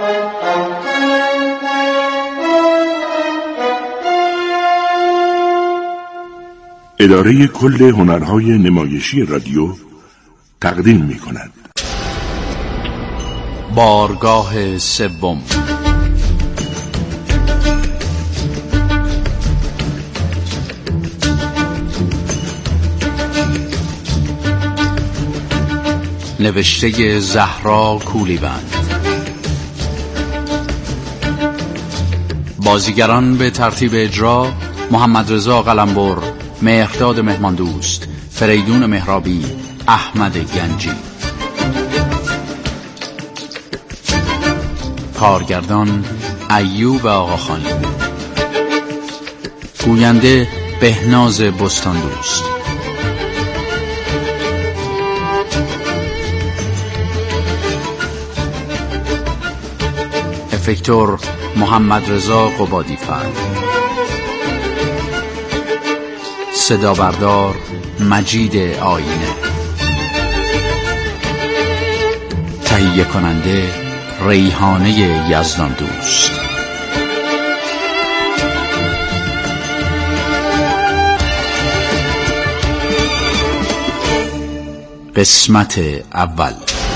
اداره کل هنرهای نمایشی رادیو تقدیم می‌کند. بارگاه سوم. نوشته زهرا کولیبند. بازیگران به ترتیب اجرا: محمد رضا قلمبر، مهرداد مهماندوست، فریدون مهرابی، احمد گنجی. کارگردان: ایوب آقاخانی. گوینده: بهناز بستاندوست. افکتور: محمد رضا قبادی‌فر. صدا بردار: مجید آینه. تهیه کننده: ریحانه یزدان دوست. قسمت اول.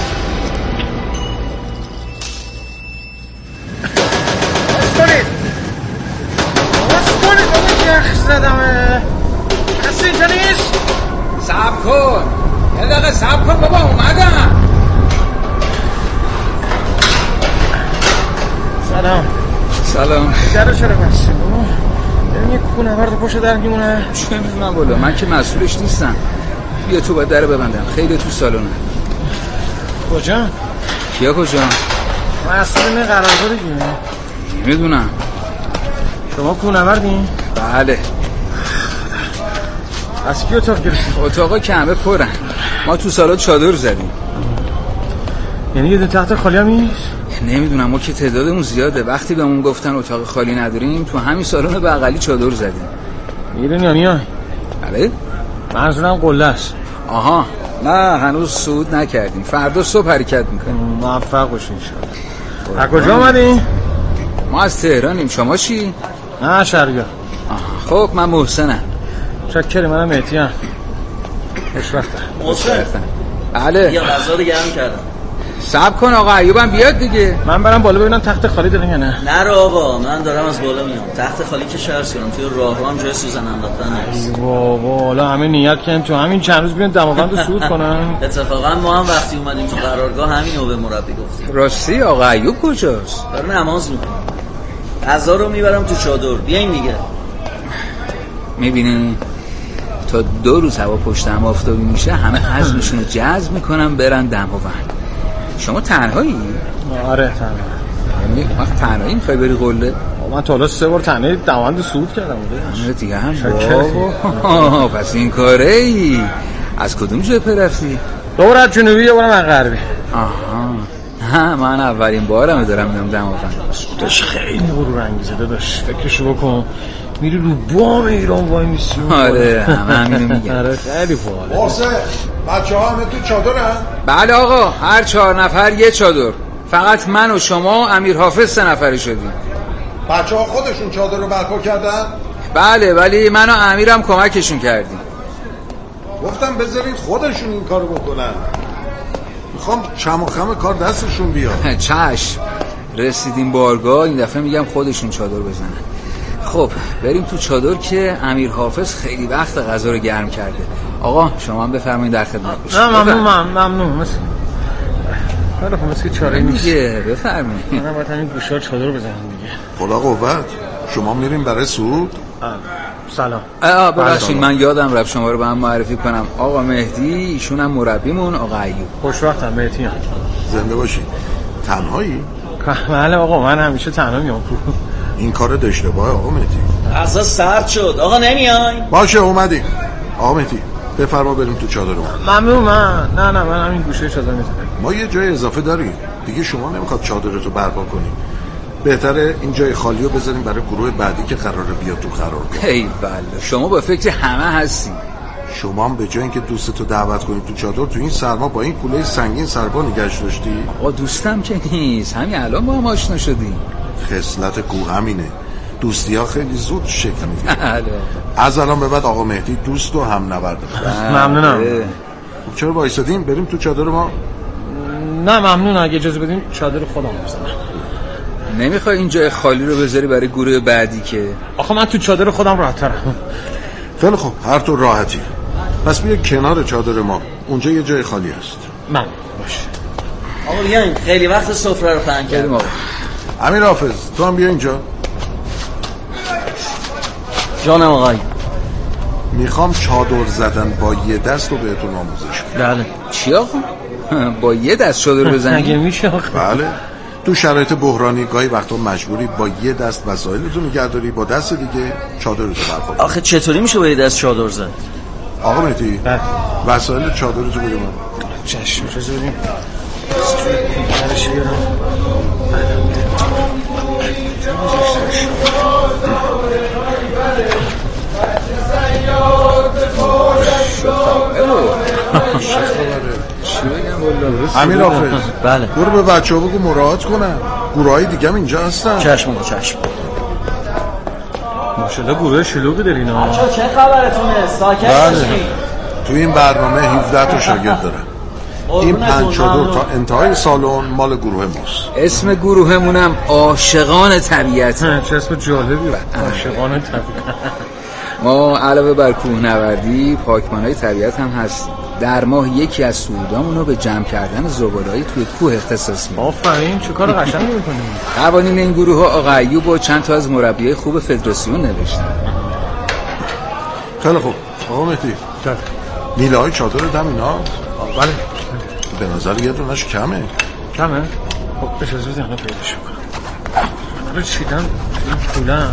کسی اینجا نیست؟ صبر کن، یه دقیقه صبر کن بابا، اومدم. سلام. درو چرا بسته بابا؟ ببین یه کونه ورد پشت در میمونه. چه میدونم بالا، من که مسئولش نیستم. بیا تو باید در ببندم، خیلی تو سالونه. کجا؟ کیا کجا؟ مسئول این قرارداد دیگه. میدونم. شما کونه وردین؟ بله. از کی اتاق گرفتی؟ اتاقا که همه پرن. ما تو سالن چادر زدیم. یعنی یه دو تخت خالی هم نیست؟ نمیدونم، ما که تعدادمون زیاده. وقتی بهمون گفتن اتاق خالی نداریم، تو همین سالن بغلی چادر زدیم. میرین یا میای؟ بله؟ منظورم قله است. آها، نه هنوز صعود نکردیم. فردا صبح حرکت میکنیم. موفق باشین ان شاء الله. از کجا اومدین؟ ما از تهرانیم. شما چی؟ نه شرگاه. خب من محسنم. شکری، منم مهدیم. خوشبختم. محسن. بله. یا غذا رو گرم کردم. صبر کن آقا ایوبم بیاد دیگه. من برم بالا ببینم تخت خالی دارین یا نه. نرو آقا، من دارم از بالا میام. تخت خالی که شرس کنم، توی راه رو هم جای سوزن انداختن نیست. بابا حالا همه نیت کردن تو همین چند روز بیان دماوند رو صعود کنن. اتفاقا ما هم وقتی اومدیم تو قرارگاه همینو به مربی گفتیم. راستی آقا ایوب کجاست؟ داره نماز میکنه. غذا رو میبرم تو چادر. بیاین دیگه. میبینی تا 2 روز هوا پشت هم آفتابی میشه همه حزمشون رو جذب میکنن برن دماوند. شما تنهایی؟ آره تنها. یعنی وقت تنهایی میخوای بری قله؟ من تا حالا 3 بار تنهایی دماوند صعود کردم. بوده دیگه هم بابا. پس این کاره ای. از کدوم جبهه رفتی؟ دور از جنوبی یا برم غربی. آها. نه من اولین بارم دارم میام دماوند. داشت خیلی غرور انگیزه داشت. فکرشو بکن میری رو بام ایران وای میسی. آره همینو میگم. آره خیلی باحاله. واسه بچه‌ها همه تو چادرن؟ بله آقا، هر 4 نفر یه چادر. فقط من و شما امیر حافظ 3 نفری شدیم. بچه‌ها خودشون چادر رو برپا کردن؟ بله، ولی من و امیرم کمکشون کردیم. گفتم بذارید خودشون این کارو بکنن. میخوام چم و خم کار دستشون بیاد. چشم. رسیدیم بارگاه، این دفعه میگم خودشون چادر بزنن. خب بریم تو چادر که امیر حافظ خیلی وقت غذا رو گرم کرده. آقا شما هم بفرمایید در خدمت باشید. نه ممنون. مثل چاره نیست دیگه. بفرمایید. من باید همین گوشه چادر بزنم دیگه. خدا قوت. شما میریم برای صعود؟ سلام. ببخشید من یادم رفت شما رو به هم معرفی کنم. آقا مهدی، ایشون هم مربیمون آقا ایوب. خوشبختم مهدیم. زنده باشی. تنهایی؟ بله آقا، من همیشه تنها میام. این کار اشتباهه آقا مهدی. غذا سرد شد. آقا نمیای؟ باشه اومدیم. آقا مهدی بفرما بریم تو چادرمون. ممنون. من همین گوشه چادر میذارم. ما یه جای اضافه داریم دیگه. شما نمیخواد چادرتو برپا کنی؟ بهتره این جای خالی رو بذاریم برای گروه بعدی که قراره بیاد تو قرارگاه. ای بله، شما با فکر همه هستی. شما هم به جای اینکه دوستتو دعوت کنی تو چادر تو این سرما با این کوله سنگین سرپا نگهش داشتی؟ آقا دوستم که نیست، همین الان با هم آشنا شدیم. خصلت کوه همینه، دوستی ها خیلی زود شکل میگیره. از الان به بعد آقا مهدی دوست و هم نورد. ممنونم. خب چرا وایسادیم؟ بریم تو چادر ما؟ نه ممنون، اگه اجازه بدیم چادر خودم بزنم. نمیخوای این جای خالی رو بذاری برای گروه بعدی که؟ آخه من تو چادر خودم راحت‌ترم. خیلی خوب، هر طور راحتی. پس بیا کنار چادر ما، اونجا یه جای خالی هست. من باشه. آقا بیاین، خیلی وقت سفره رو پهن کردیم. آقا امیر حافظ تو هم بیا اینجا. جانم آقای. میخوام چادر زدن با یه دست رو بهتون آموزش بدم. بله. چی آقا؟ با یه دست چادر بزنی؟ اگه میشه آقا. بله. تو شرایط بحرانی گاهی وقتا مجبوری با یه دست وسایلتو نگهداری، با دست دیگه چادرتو برپا. آخه چطوری میشه با یه دست چادر زد؟ آقا مهدی وسایل چادرتو بده من. چشم اجازه بدیم. درش بیارم. امیر حافظ بله. برو به بچه‌ها بگو مراعات کنن، گروهای دیگه هم اینجا هستن. چشم آقا چشم. ماشاءالله گروه شلوغی دارین ها. بچه‌ها چه خبرتونه؟ ساکت باشین. تو این برنامه 17 تا شاگرد دارن. این 5 چادر تا انتهای سالن مال گروه ماست. اسم گروهمونم عاشقان طبیعت. چه اسم جالبی. عاشقان طبیعت. ما علاوه بر کوهنوردی پاکبانای طبیعت هم هستیم. در ماه یکی از صعودامون رو به جمع کردن زباله‌ای توی کوه اختصاص میدیم. آفرین، چه کار قشنگی می‌کنید. قوانین این گروه ها آقا ایوب و چند تا از مربیای خوب فدراسیون نوشتن. خیلی خوب. آقا مهدی میله های چادر دم اینا؟ بله. به نظر یه دونش کمه. کمه؟ خب اجازه بدید الان پیداش کنم. رو چیدم پولم.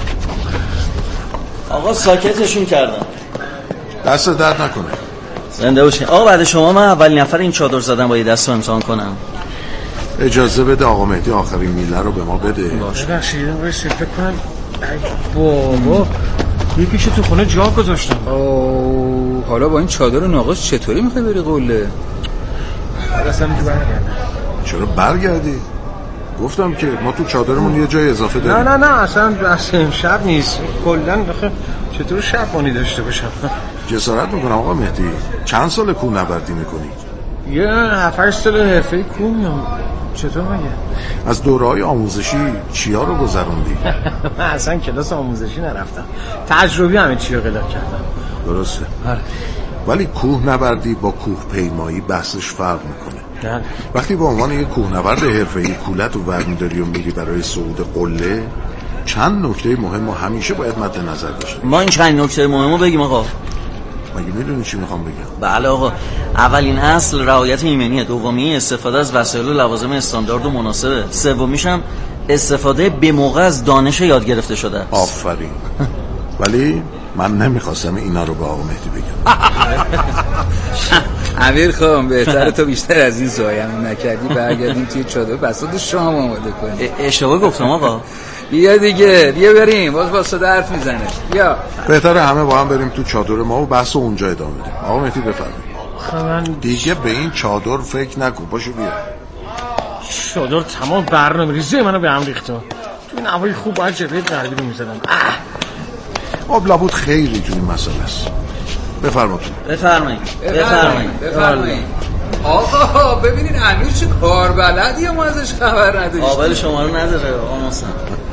آقا ساکتشون کردم. دست درد نکنه. زنده باشین. آقا بعد شما من اولین نفر این چادر زدن با یه دست رو امتحان کنم. اجازه بده آقا مهدی آخرین میله رو به ما بده. باشه. بخشیدم باید فکر کنم. بابا یکیشو تو خونه جا گذاشتم. حالا با این چادر ناقص چطوری میخوای بری قله؟ اصلا میگه برگردم. چرا برگردی؟ گفتم که ما تو چادرمون یه جای اضافه داریم. نه اصلا بحث امشب نیست. کلا چطور شبانی داشته باشم؟ جسارت میکنم آقا مهدی. چند سال کوهنوردی میکنی؟ یه 7-8 سال حرفه‌ای کوه میام. چطور مگه؟ از دوره‌های آموزشی چیا رو گذروندی؟ من اصلا کلاس آموزشی نرفتم. تجربی همه چی رو قلق کردم. درسته. ولی کوهنوردی با کوه پیمایی بحثش فرق میکنه. وقتی به عنوان یک کوهنورد حرفه‌ای کولت رو برمی‌داری و میری برای صعود قله، چند نکته مهم رو همیشه باید مد نظر داشته. ما این چند نکته مهم رو بگیم آقا. مگه میدونی چی میخوام بگم؟ بله آقا. اولین اصل رعایت ایمنیه. دومی استفاده از وسایل و لوازم استاندارد و مناسبه. سومیش هم استفاده به موقع از دانش یاد گرفته شده است. آفرین. ولی من نمیخواستم اینا رو به آقا مهدی بگم. امیر خان بهتره تو بیشتر از این زایمون نکردی برگردیم توی چادر بساط شام آماده کنی. اشتباه گفتم آقا. بیا دیگه، بیا بریم. باز صدا حرف میزنه. بیا. بهتره همه با هم بریم تو چادر ما و بحث اونجا ادامه بدیم. آقا مهدی بفرمایید. دیگه به این چادر فکر نکن. پاشو بیا. چادر تمام برنامه‌ریزی منو به هم ریخته. تو این هوای خوب باید جبهه غربی رو می‌زدم. آب لابود خیلی توی این مسئله است. بفرمایید. آقا ببینین امیر چه کار بلدیه، ما ازش خبر نداشتیم. قابل شما رو نداره آقا محسن.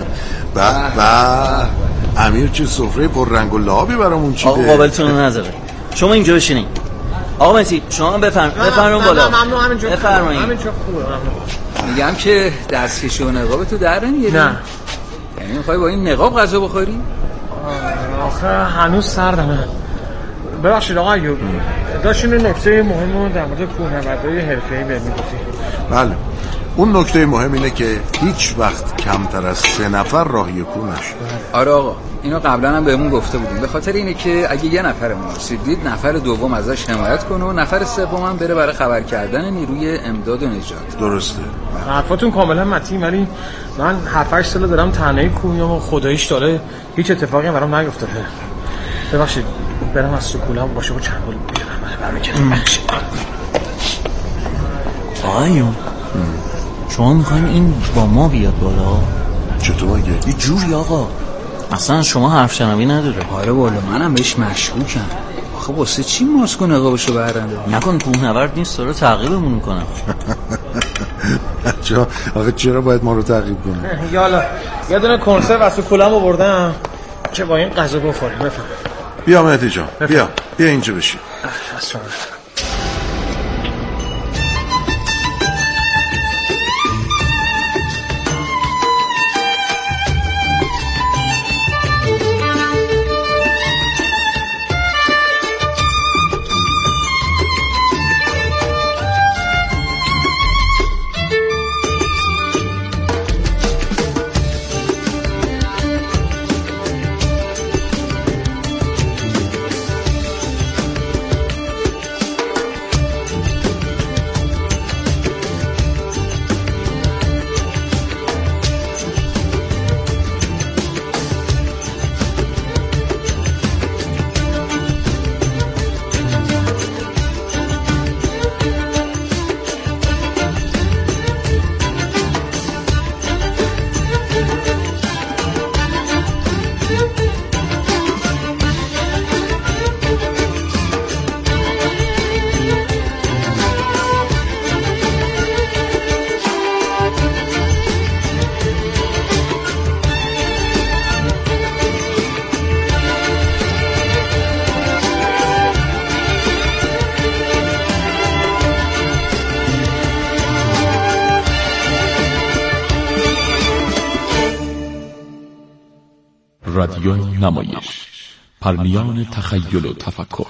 امیر چه سفره پر رنگ و لعابی برامون چیده. آقا قابلتون رو نداره. شما اینجا بشینین. آقا مهدی شما بفرمایید بالا. ممنون. همینجا بفرمایید. همینجا خوبه. ممنون. میگم که دستکشی و نقاب تو در نمیاری؟ نه. یعنی میخوای با این نقاب غذا بخوری؟ آخه هنوز سردمه. ببخشید آقا ایوب. داشتین نکته مهم رو در مورد کوهنوردی حرفه‌ای بگید. بله. اون نکته مهم اینه که هیچ وقت کمتر از 3 نفر راهی کوه نشه. آره آقا، اینو قبلا هم بهمون گفته بودیم. به خاطر اینه که اگه یه نفر آسیب دید، نفر دوم ازش حمایت کنه و نفر سوم هم بره برای خبر کردن نیروی امداد و نجات. درسته. حرفاتون کاملا متین، ولی من 7-8 سال دارم تنهایی کوه میام و خداییش داره هیچ اتفاقی برام نیفتاده. ببخشید برم از سکولم باشه و چند گل بیارم برای که بخشید. آقایون شما میخواین این با ما بیاد بالا؟ چطور اگه؟ یه جوری آقا اصلا شما حرف شنوی نداره. آره والا منم بهش مشکوکم. آخه واسه چی ماسک و نقابشو برنده؟ نکن کوهنورد نیست داره تعقیبمون میکنه. آخه چرا باید ما رو تعقیب کنه؟ یالا یه دونه کنسرو واسه کولم آوردم که با این غذا بخوریم. بفهم. بیا مهدی جان بیا اینجا بشین. رادیو نمایش، پرمیان تخیل و تفکر.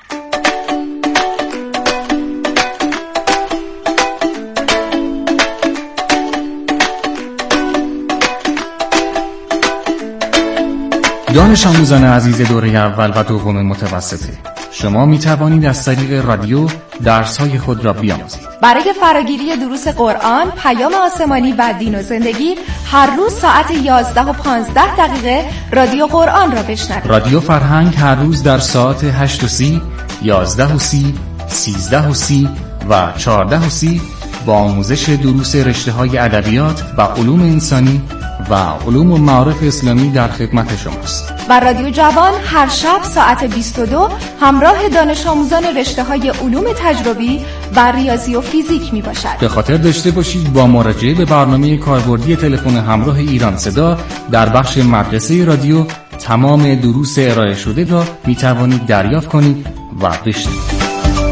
دانش آموزان عزیز دوره اول و دوم متوسطه، شما می توانید از طریق رادیو درس‌های خود را بیاموزید. برای فراگیری دروس قرآن، پیام آسمانی و دین و زندگی هر روز ساعت 11:15 رادیو قرآن را بشنوید. رادیو فرهنگ هر روز در ساعت 8:30، 11:30، 13:30 و 14:30 با آموزش دروس رشته‌های ادبیات و علوم انسانی و علوم و معارف اسلامی در خدمت شماست. و رادیو جوان هر شب ساعت 22 همراه دانش آموزان رشته‌های علوم تجربی و ریاضی و فیزیک می باشد. به خاطر داشته باشید با مراجعه به برنامه کاربردی تلفن همراه ایران صدا در بخش مدرسه رادیو تمام دروس ارائه شده را می توانید دریافت کنید و بشنوید.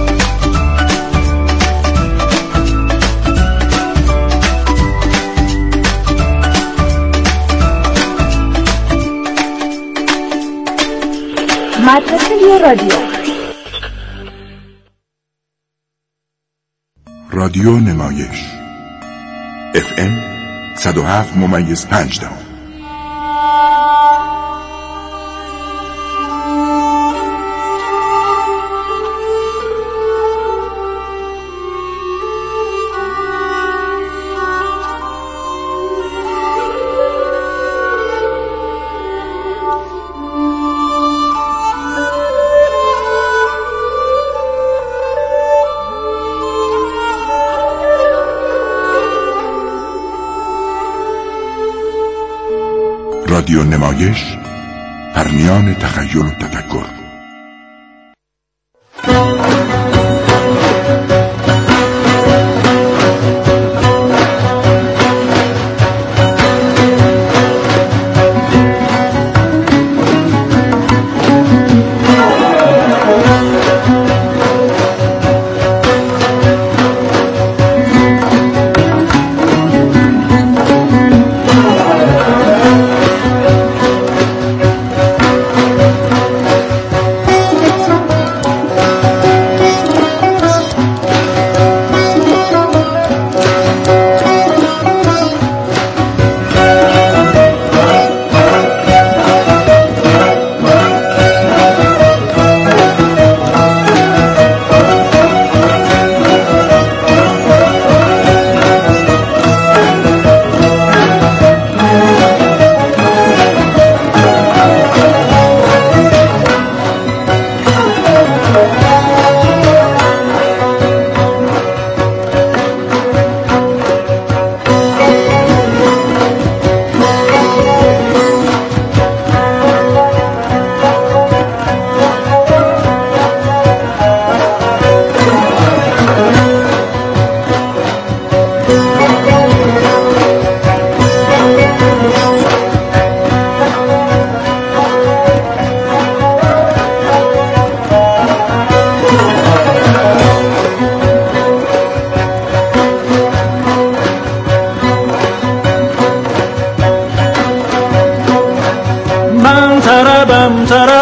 مدرسه رادیو، رادیو نمایش FM 107.5. رادیو نمایش، پرمیان تخیل و تفکر.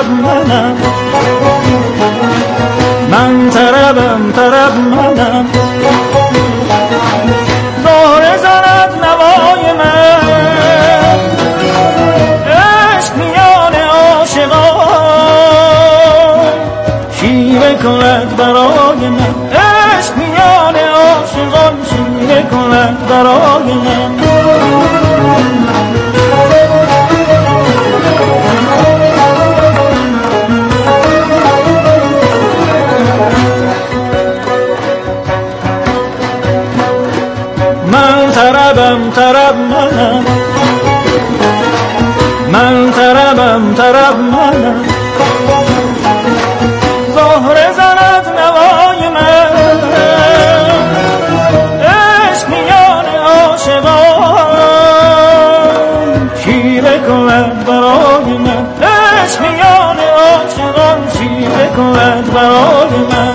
طرب منم، من طربم طرب منم. زهره زند نوای من، عشق میان عاشقان شیوه کند برای من، عشق میان عاشقان شیوه کند برای من. من طربم طرب منم، من طربم طرب منم. زهره زند نوای من، عشق میان عاشقان شیوه کند برای من، عشق میان عاشقان شیوه کند برای من.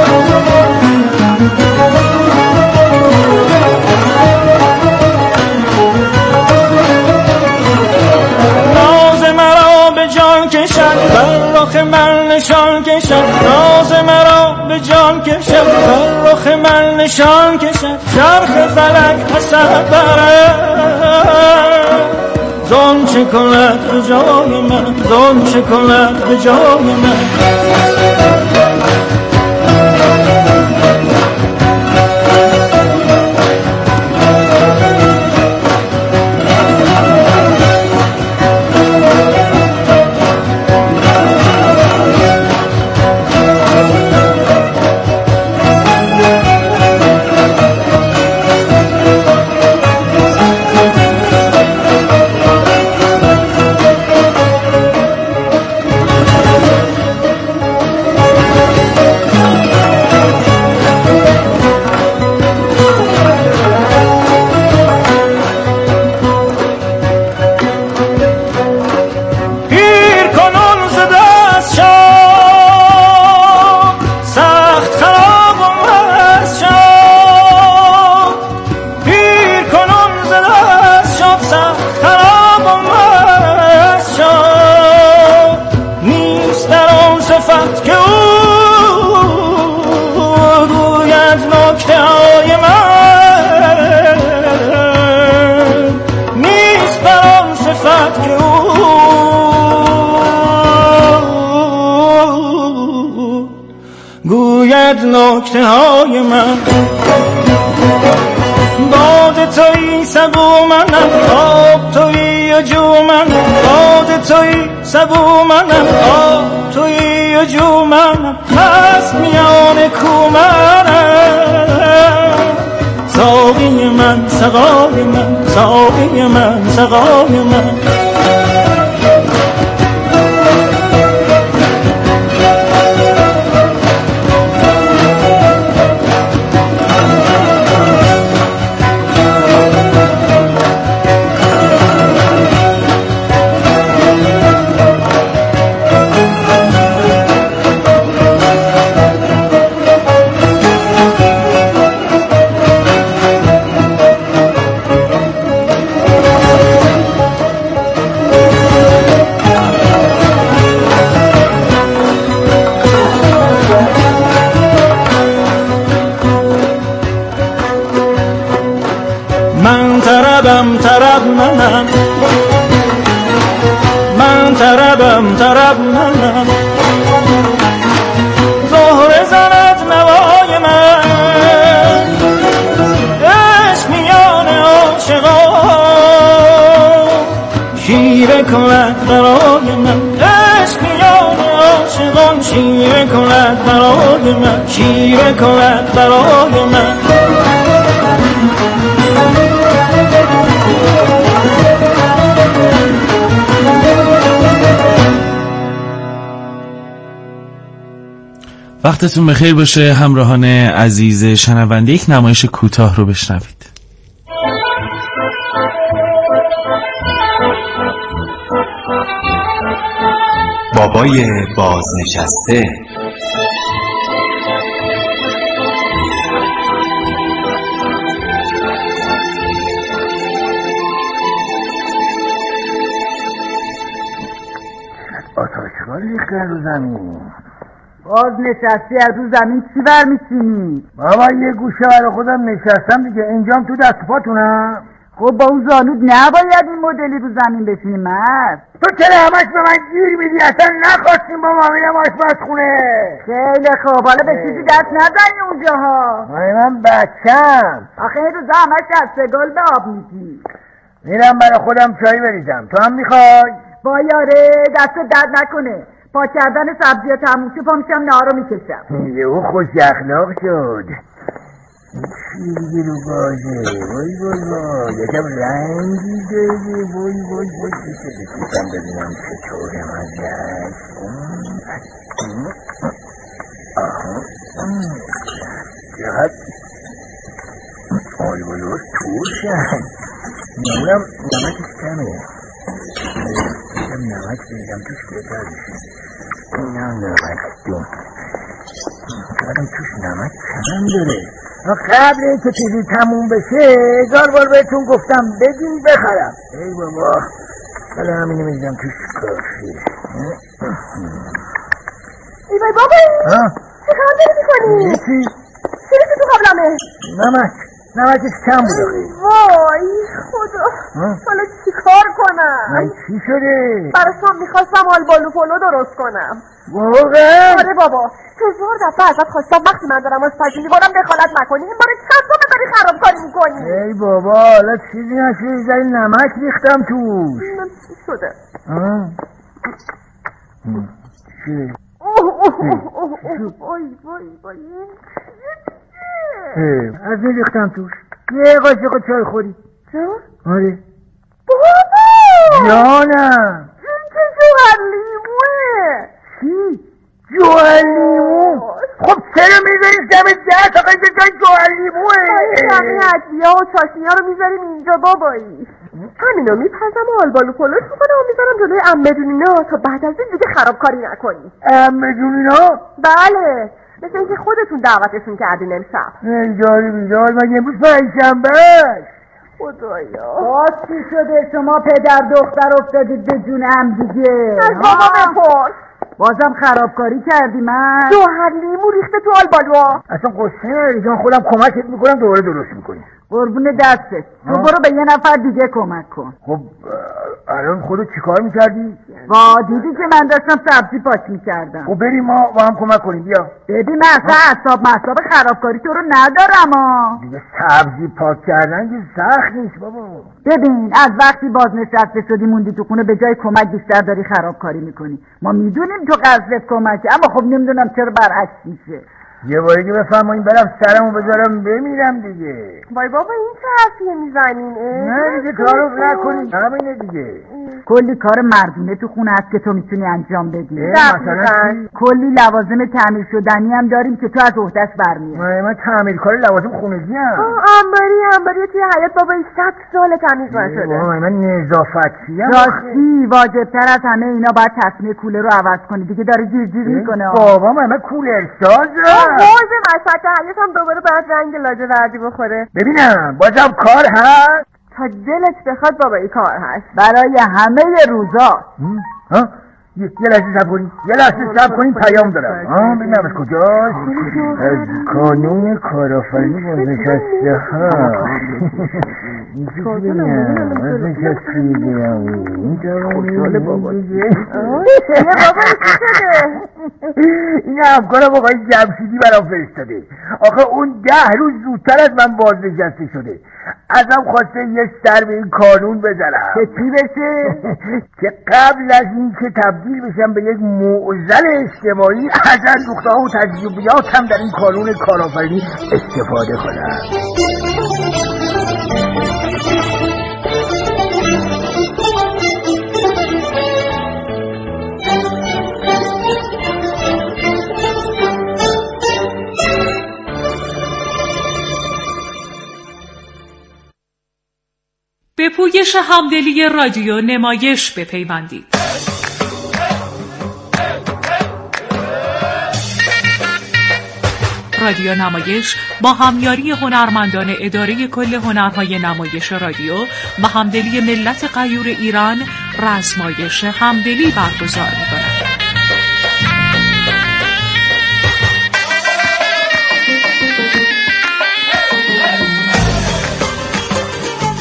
رخ من نشان کشد، راز مرا به جان کشد، رخ من نشان کشد، چرخ فلک حسد برد. زن چه کند به جای من، زن چه کند به جای من. نکته های من باد تویی سبو منم، آب تویی و جو منم، باد تویی سبو منم، آب تویی و جو منم. هست میان کو منم، ساقی من سقای من، ساقی من سقای من. من طربم طرب منم، من طربم طرب منم. زهره زند نوای من، عشق میان عاشقان شیوه کند برای من، عشق میان عاشقان شیوه کند برای من، شیوه کند برای من. وقتتون بخیر باشه همراهان عزیز شنونده. یک نمایش کوتاه رو بشنوید. بابای بازنشسته. آتاشبال ریخته رو زمین. باز نشستی از رو زمین چی برمیچینی؟ بابا یه گوشه برای خودم نشستم دیگه. اینجام تو دست پاتونم. خب با اون زانود نباید این مدلی رو زمین بشینی مرد. تو چرا همش به من گیر میدی؟ اصلا نخواستیم با ما میرم آشپزخونه. خیلی خوب، حالا به چیزی دست نزنی اونجاها. من بچم. آخه این روزا همش دستگل به آب میدی. میرم برای خودم چای بریزم. تو هم میخوای؟ با یاره دست درد نکنه. پا کردن سبزی ها تموم شد پا میشم نهار رو میکشم. یهو خوش اخلاق شد. چی دیگه رو بازه؟ وای وای وای یکم رنگی داره. وای وای وای بسیدم ببینم چطوره مزهش. آها چقدر آلبالوش ترشن. نمونم نمکش کمه. نمک بریدم توش بهتر میشه. اینم نمک دون. چقدرم توش نمک کم داره. قبل اینکه چیزی تموم بشه 1000 بار بهتون گفتم بگین بخرم. ای بابا حالا همینو میدم توش کافی. ای وای بابایی چه کار داری میکنی؟ چی؟ چرا که تو قبلمه؟ نمکش کم بود. وای خدا حالا چی کار کنم؟ چی شده؟ برای شام میخواستم آلبالو پلو درست کنم. واقعا؟ آره بابا 1000 دفعه ازت خواستم وقتی من دارم آشپزی میکنم دخالت نکنی. این باره چند دفعه داری خرابکاری میکنی. ای بابا حالا چیزی نشده زیر نمک ریختم توش. چی شده؟ چی؟ وای وای وای از این ریختم توش. یه قاشق چای خوری. چرا؟ آره بابا جانم این که جوهر لیموه. چی؟ جوهر لیمو؟ خب چرا میذاریم دم دست آقای به جای جوهر لیموه؟ همه ادویه و چاشنی ها رو میذاریم اینجا بابایی. همینو میپزم و آلبالو پلوش میکنم و میذارم جلوی عمه جونینا تا بعد از این دیگه خرابکاری نکنی. عمه جونینا؟ بله مثل اینکه خودتون دعوتشون کردین امشب. جاری بیدار مگه امروز پنجشنبه؟ خدایا باز چی شده شما پدر دختر افتادید به جون هم دیگه؟ از بابا بپرس. بازم خرابکاری کردی من؟ جوهر لیمو ریخته تو آلبالوها. اصلا قصه نداری جان خودم کمکت میکنم دوباره درست میکنی. قربون دستت تو برو به یه نفر دیگه کمک کن. خب الان خودت چیکار میکردی؟ دیدی که من داشتم سبزی پاک میکردم. خب بریم ما با هم کمک کنیم. بیا ببین من اصلا حساب خرابکاری تو رو ندارم دیگه سبزی پاک کردن که سخت نیست بابا. ببین از وقتی بازنشسته شدی موندی تو خونه به جای کمک بیشتر داری خرابکاری میکنی. ما میدونیم تو قصدت کمکه اما خب نمیدونم چرا برعکس میشه. یه باری که بفرمایین برم سرمو بذارم بمیرم دیگه. وای بابا این چه حرفیه میزنین؟ نه دیگه تعارف نکنید همینه دیگه. کلی کار مردونه تو خونه هست که تو میتونی انجام بدی. مثلا کلی لوازم تعمیر شدنی هم داریم که تو از عهده‌اش برمیای. من تعمیرکار لوازم خونگی ام. انباری توی حیاط بابا 100 سال تمیز نشده. من نظافتی ام. راستی واجبتر از همه اینا باید تصمیه کولر رو عوض کنی دیگه داره جیر میکنه. بابا من کولر سازم. موزه مسطح حیاط هم دوباره باید رنگ لاجوردی بخوره. ببینم بازم کار هست؟ تا دلت بخواد بابا این کار هست برای همه روزا. یه لحظه صبر کنین پیام دارم. ببینم از کجاست؟ از کانون کارآفرینی بازنشسته ها. این همکارم آقای جمشیدی برام فرستاده. آخه اون 10 روز زودتر از من بازنشسته شده. ازم خواسته یه سر به این کانون بزنم که چی بشه؟ که قبل از این که تبدیل بشم به یک معضل اجتماعی از اندوخته‌ها و تجربیاتم در این کانون کارآفرینی استفاده کنم. به پویش همدلی رادیو نمایش بپیوندید. رادیو نمایش با همیاری هنرمندان اداره کل هنرهای نمایش رادیو و همدلی ملت غیور ایران رزمایش همدلی برگزار می‌کند.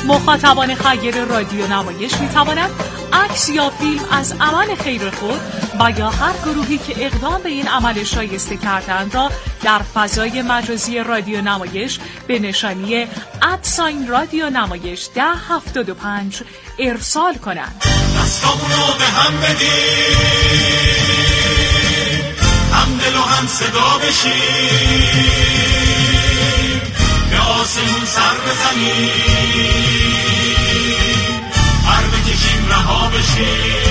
مخاطبان خیر رادیو نمایش می توانند عکس یا فیلم از عمل خیر خود و یا هر گروهی که اقدام به این عمل شایسته کردند را در فضای مجازی رادیو نمایش به نشانی @رادیو نمایش 1075 ارسال کنند. دستامونو به هم بدیم، هم دل و هم صدا بشیم، به آسمون سر بزنیم، پر بکشیم رها بشیم.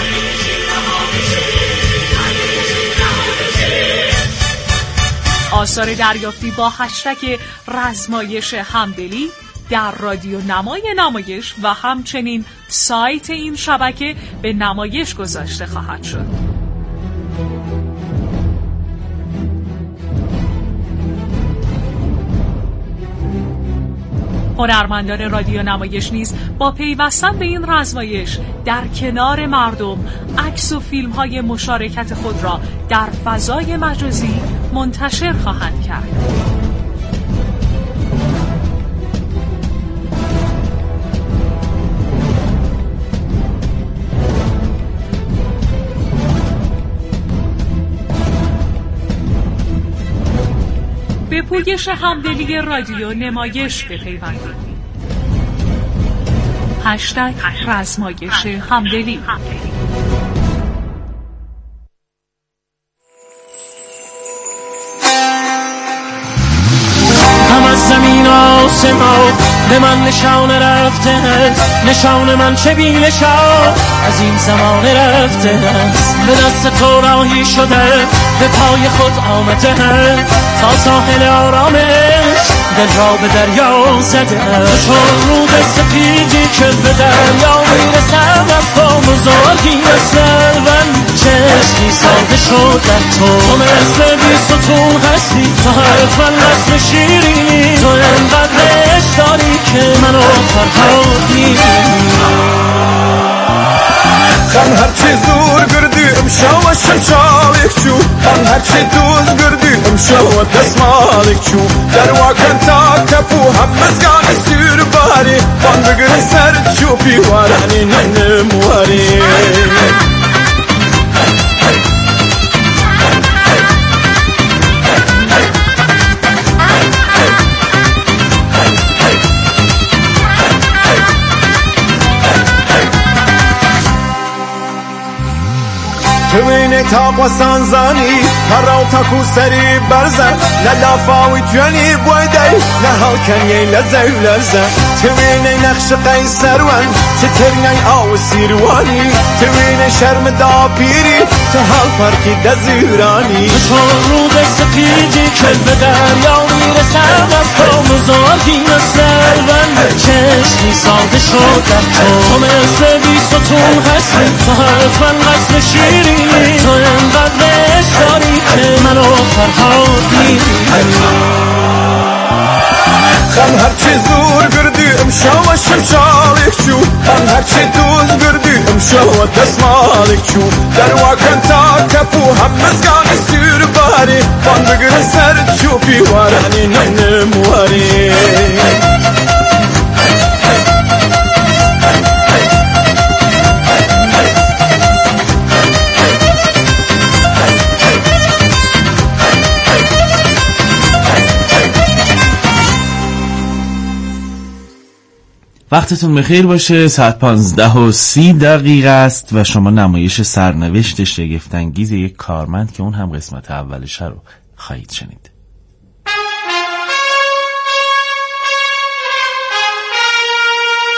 آثار دریافتی با هشتگ رزمایش همدلی در رادیو نمای نمایش و همچنین سایت این شبکه به نمایش گذاشته خواهد شد. هنرمندان رادیو نمایش نیز با پیوستن به این رزمایش در کنار مردم عکس و فیلم‌های مشارکت خود را در فضای مجازی منتشر خواهند کرد. به پویش همدلی رادیو نمایش بپیوندید. هشتگ رزمایش همدلی. هم از زمین آسمان به من نشان رفته است، نشان من چه بی نشان از این زمان رفته است. به دست تو راهی شده به پای خود آمده است، تا ساحل آرامش دل را به دریا زده است. چون رود سپیدی که به دریا میرسد از تو بزرگی مثل من چشمی ساده شد در تو مثل بی ستون هستی، تو حتما رسم شیرینی، تو انقدر عشق داری که منو فرهاد می‌کنی. من هرچی زور گردی امشو و شمشالیک چو، من هرچی دوز گردی امشو و دستمالیک چو، در واکن تا کپو هم مزگان سیر باری، من بگری سر چو پیوارانی ننمواری. توینه تاق و سانزانی هراو تاکو سری برزن نلافاوی توانی بویدی نهال کنی لزه و لزه. توینه نقش قیصروان تترینه آو سیروانی، توینه شرم دا پیری تو حال پرکی دزیرانی. چون رود سپیدی که به دریا میرسد از تو بزرگی مثل من چشمی ساده شد در تو مثل بی ستون هستی، تو حتما قسم شیری، تو انقدر عشق داری که منو فرهاد می‌کنی. من هرچی زور گردی امشو و شمشالیک چو، من هرچی دوز گردی امشو و دستمالیک چو، در واکن تا کپو هم مزگان سیر باری، من بگری سر چو پیوارانی ننمواری. وقتتون بخیر باشه. ساعت 15:30 است و شما نمایش سرنوشت شگفت‌انگیز یک کارمند که اون هم قسمت اولش رو خواهید شنید.